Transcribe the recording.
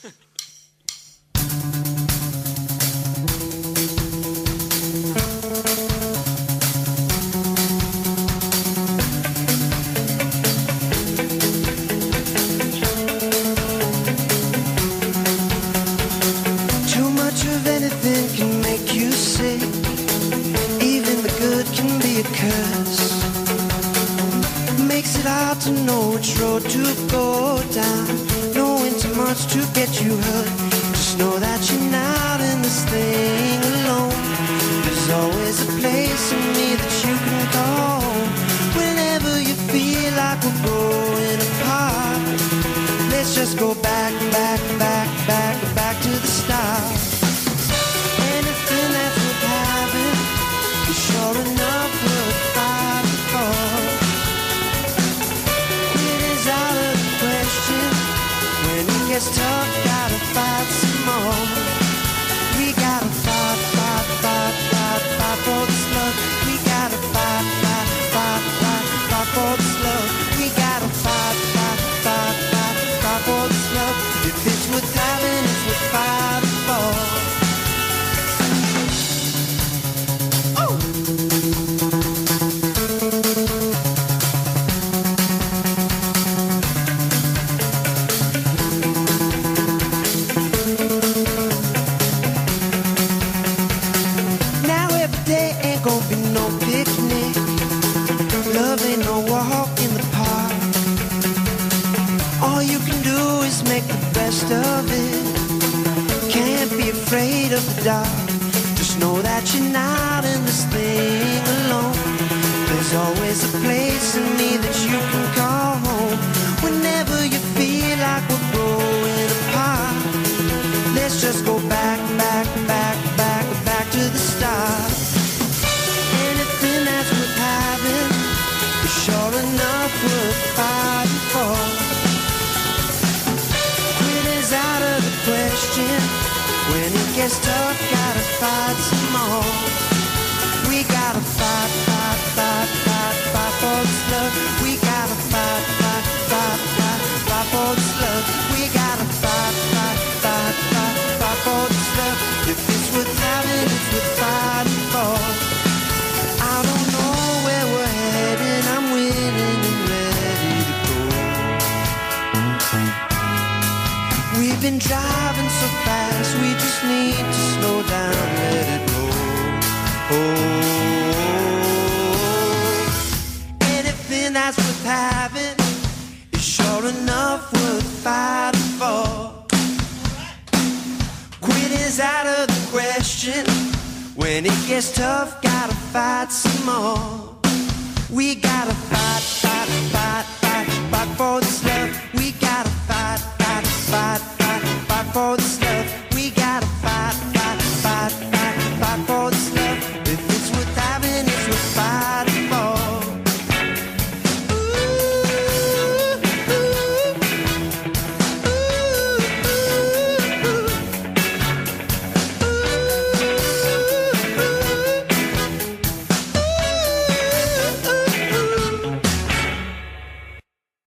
Too much of anything can make you sick. Even the good can be a curse. Makes it hard to know which road to go down. Knowing too much to get you hurt. Just know that you're not in this thing alone. There's always a place in me that you can call home. Whenever you feel like we're growing apart, let's just go back, back, back, back, back to the start. Anything that's worth having is sure enough worth fighting for. It is out of the question. When it gets tough, gotta fight some more. We gotta fight, fight, fight, fight, fight for this love. We gotta fight, fight, fight, fight, fight for this love. We gotta fight, fight, fight, fight, fight for this love. If it's worth having, it's worth fighting for. Now every day ain't gonna be no picnic. Love ain't no walk in the park. All you can do is make the best of it. Can't be afraid of the dark. Just know that you're not in this thing alone. There's always a place in me that you can call home. Whenever you feel like we're growing apart, let's just go back, back, back, back, back to the start. Anything that's worth having is sure enough worth fighting for. Quitting's out of the question. When it gets tough, gotta fight some more. We gotta fight, fight, fight, fight, fight for this love. We gotta fight, fight, fight, fight, fight for this love. We gotta fight, fight, fight, fight, fight for this love. If it's worth having, it's worth fighting for. I don't know where we're heading. I'm willing and ready to go. We've been driving so fast, we just need to slow down, let it roll. Anything that's worth having is sure enough worth fighting for. Quitting's out of the question. When it gets tough, gotta fight some more. We gotta fight.